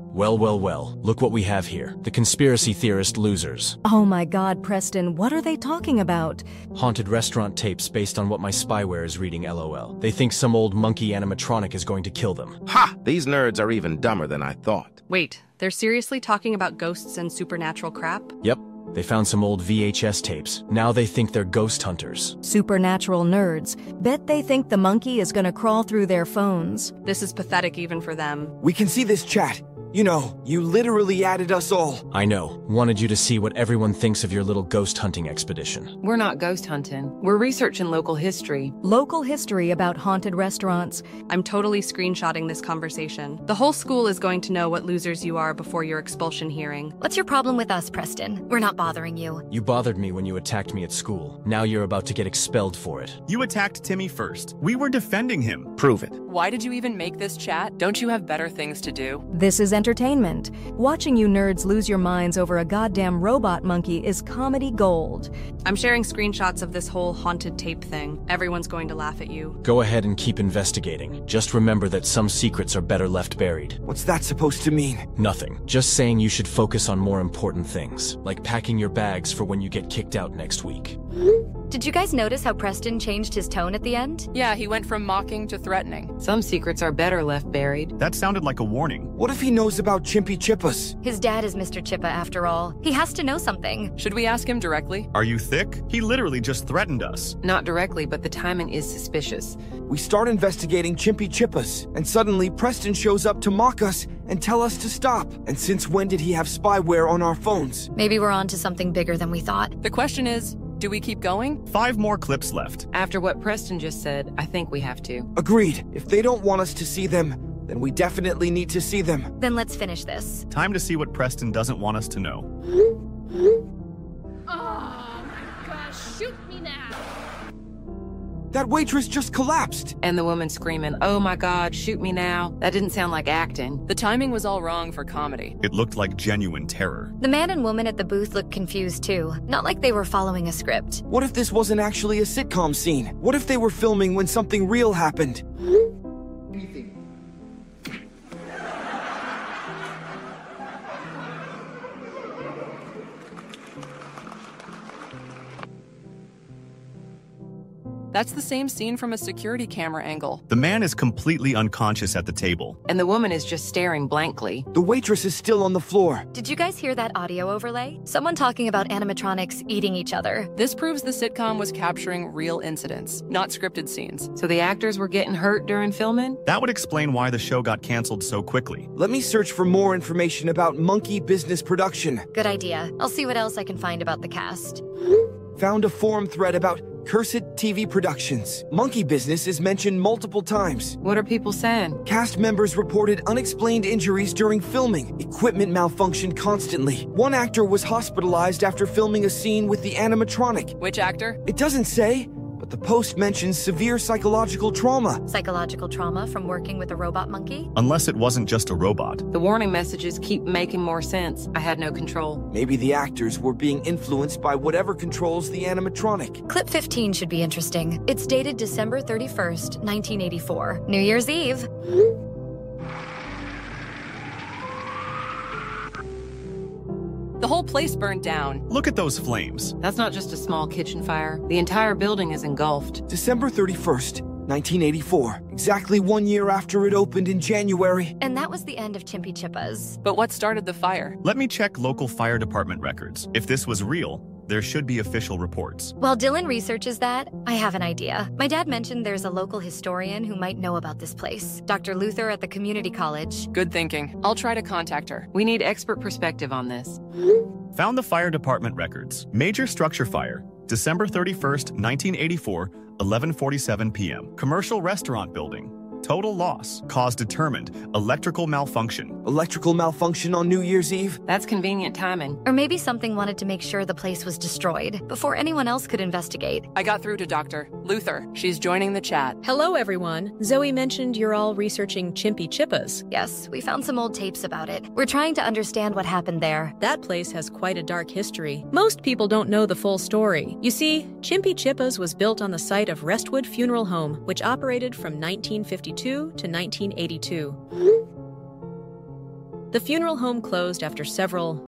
Well, well, well. Look what we have here. The conspiracy theorist losers. Oh my god, Preston, what are they talking about? Haunted restaurant tapes based on what my spyware is reading, LOL. They think some old monkey animatronic is going to kill them. Ha! These nerds are even dumber than I thought. Wait, they're seriously talking about ghosts and supernatural crap? Yep. They found some old VHS tapes. Now they think they're ghost hunters. Supernatural nerds. Bet they think the monkey is gonna crawl through their phones. This is pathetic even for them. We can see this chat. You know, you literally added us all. I know. Wanted you to see what everyone thinks of your little ghost hunting expedition. We're not ghost hunting. We're researching local history. Local history about haunted restaurants. I'm totally screenshotting this conversation. The whole school is going to know what losers you are before your expulsion hearing. What's your problem with us, Preston? We're not bothering you. You bothered me when you attacked me at school. Now you're about to get expelled for it. You attacked Timmy first. We were defending him. Prove it. Why did you even make this chat? Don't you have better things to do? This is entertainment. Watching you nerds lose your minds over a goddamn robot monkey is comedy gold. I'm sharing screenshots of this whole haunted tape thing. Everyone's going to laugh at you. Go ahead and keep investigating. Just remember that some secrets are better left buried. What's that supposed to mean? Nothing. Just saying you should focus on more important things, like packing your bags for when you get kicked out next week. Did you guys notice how Preston changed his tone at the end? Yeah, he went from mocking to threatening. Some secrets are better left buried. That sounded like a warning. What if he knows about Chimpy Chippas? His dad is Mr. Chippa after all. He has to know something. Should we ask him directly? Are you thick? He literally just threatened us. Not directly, but the timing is suspicious. We start investigating Chimpy Chippas, and suddenly Preston shows up to mock us and tell us to stop. And since when did he have spyware on our phones? Maybe we're on to something bigger than we thought. The question is, do we keep going? 5 more clips left. After what Preston just said, I think we have to. Agreed. If they don't want us to see them, then we definitely need to see them. Then let's finish this. Time to see what Preston doesn't want us to know. Oh my gosh, shoot me now! That waitress just collapsed. And the woman screaming, "Oh my God, shoot me now." That didn't sound like acting. The timing was all wrong for comedy. It looked like genuine terror. The man and woman at the booth looked confused too. Not like they were following a script. What if this wasn't actually a sitcom scene? What if they were filming when something real happened? That's the same scene from a security camera angle. The man is completely unconscious at the table. And the woman is just staring blankly. The waitress is still on the floor. Did you guys hear that audio overlay? Someone talking about animatronics eating each other. This proves the sitcom was capturing real incidents, not scripted scenes. So the actors were getting hurt during filming? That would explain why the show got canceled so quickly. Let me search for more information about Monkey Business Production. Good idea. I'll see what else I can find about the cast. Found a forum thread about Cursed TV Productions. Monkey Business is mentioned multiple times. What are people saying? Cast members reported unexplained injuries during filming. Equipment malfunctioned constantly. One actor was hospitalized after filming a scene with the animatronic. Which actor? It doesn't say, but the post mentions severe psychological trauma. Psychological trauma from working with a robot monkey? Unless it wasn't just a robot. The warning messages keep making more sense. I had no control. Maybe the actors were being influenced by whatever controls the animatronic. Clip 15 should be interesting. It's dated December 31st, 1984. New Year's Eve. The whole place burned down. Look at those flames. That's not just a small kitchen fire. The entire building is engulfed. December 31st, 1984. Exactly 1 year after it opened in January. And that was the end of Chimpy Chippas. But what started the fire? Let me check local fire department records. If this was real, there should be official reports. While Dylan researches that, I have an idea. My dad mentioned there's a local historian who might know about this place. Dr. Luther at the community college. Good thinking. I'll try to contact her. We need expert perspective on this. Found the fire department records. Major structure fire, December 31st, 1984, 11:47 p.m. Commercial restaurant building. Total loss. Cause determined. Electrical malfunction. Electrical malfunction on New Year's Eve? That's convenient timing. Or maybe something wanted to make sure the place was destroyed before anyone else could investigate. I got through to Dr. Luther. She's joining the chat. Hello, everyone. Zoe mentioned you're all researching Chimpy Chippas. Yes, we found some old tapes about it. We're trying to understand what happened there. That place has quite a dark history. Most people don't know the full story. You see, Chimpy Chippas was built on the site of Restwood Funeral Home, which operated from 1952 to 1982. The funeral home closed after several